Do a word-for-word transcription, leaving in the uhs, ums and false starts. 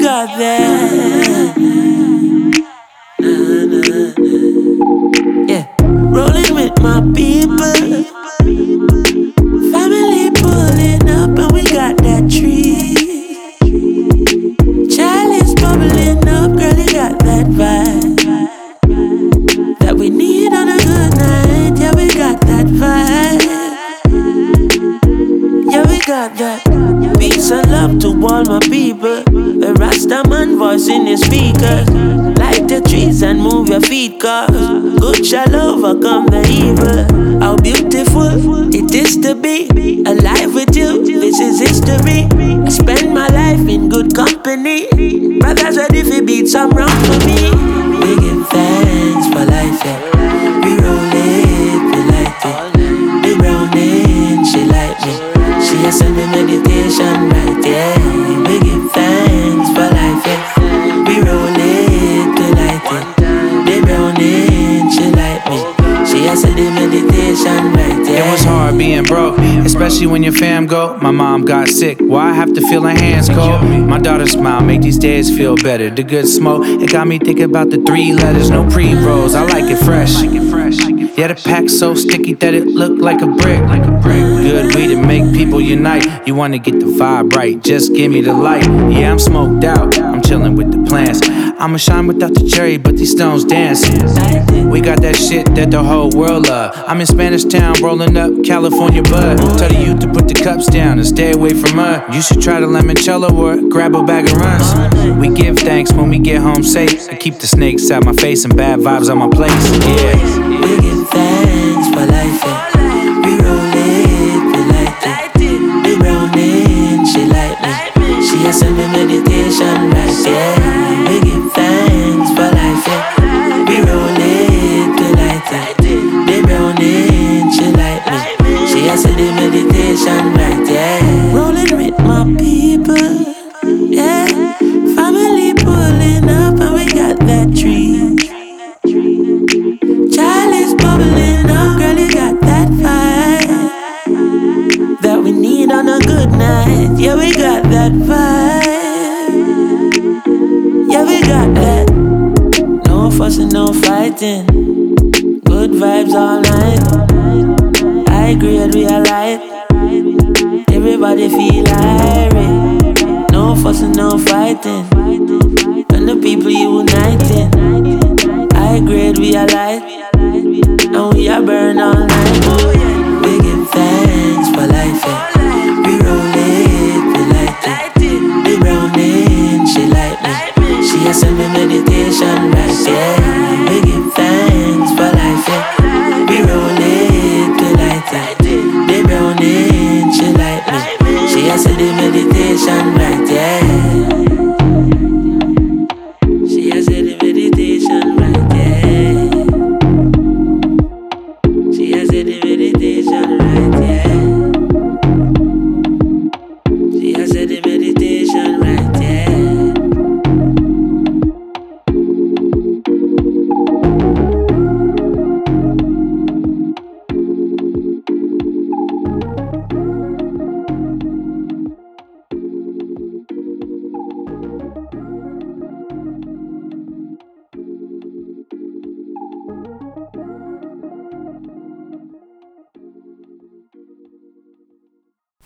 got that. Nah, nah, nah. Yeah, rolling with my people. Family pulling up and we got that tree. Chalice bubbling up, girl, you got that vibe that we need on a good night. Yeah, we got that vibe. Yeah, we got that. Peace and love to all my people. The Rasta man voice in the speakers. Light the trees and move your feet, cause good shall overcome the evil. How beautiful it is to be alive with you. This is history. I spend my life in good company. Brothers ready for beat some round for me. We give thanks for life, yeah. We roll it, we light it. We browning, she like me. She has sent me meditation, right, yeah. We give thanks for life, yeah. We roll it, we light it. We browning, she like me. She has sent me meditation, right, yeah. It was hard being broke, especially when your fam go. My mom got sick, why I have to feel her hands cold? My daughter's smile make these days feel better. The good smoke, it got me thinking about the three letters. No pre-rolls, I like it fresh. Yeah, the pack's so sticky that it look like a brick. Good weed to make people unite. You wanna get the vibe right, just give me the light. Yeah, I'm smoked out, I'm chilling with the plants. I'ma shine without the cherry, but these stones dancing. We got that shit that the whole world love. I'm in Spanish Town, rolling up California bud. Tell the youth to put the cups down and stay away from her. You should try the limoncello or grab a bag of runs. We give thanks when we get home safe. I keep the snakes out my face and bad vibes on my place. Yeah. We give thanks for life, yeah. We roll it, we light it. We browning, she like me. She has sent me meditation, right, yeah. We give thanks for life, yeah. We roll it, we light it. We browning, she like me. She has sent me meditation, right, yeah. Rolling with my people, yeah. Family pulling up and we got that tree. Charlie's bubbling up, girl, you got that vibe that we need on a good night. Yeah, we got that vibe. Yeah, we got that. No fussing, no fighting. Good vibes all night. High grade, we are light. Everybody feel irate. No fussing, no fighting. When the people uniting. High grade, we are light. And we are burn all night. Oh, yeah. We give thanks for life, yeah. We roll it, we light it. We browning, she like me. She has sent me meditation, right, yeah.